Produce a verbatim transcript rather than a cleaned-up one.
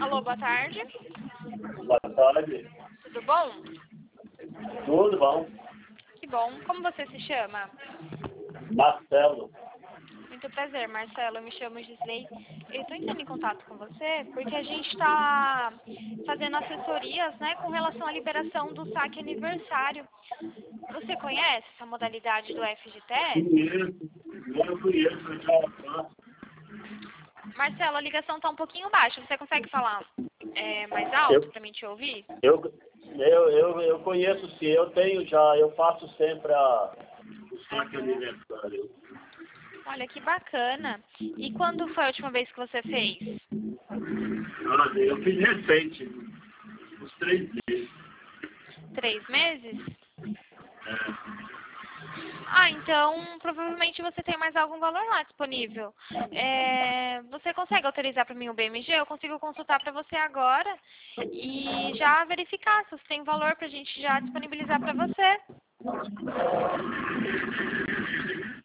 Alô, boa tarde. Boa tarde. Tudo bom? Tudo bom? Que bom. Como você se chama? Marcelo. Muito prazer, Marcelo. Eu me chamo Gisley. Eu estou entrando em contato com você porque a gente está fazendo assessorias, né, com relação à liberação do saque aniversário. Você conhece essa modalidade do F G T S? Conheço. Eu conheço. Eu já faço. Marcelo, a ligação está um pouquinho baixa. Você consegue falar é, mais alto Eu, para mim te ouvir? eu, eu, eu, eu conheço sim. Eu tenho já. Eu faço sempre a, o saque aniversário. Olha, que bacana. E quando foi a última vez que você fez? Ah, eu fiz recente. Uns três dias. Três meses? É. Ah, então provavelmente você tem mais algum valor lá disponível. É, você consegue autorizar para mim o B M G? Eu consigo consultar para você agora e já verificar se você tem valor para a gente já disponibilizar para você.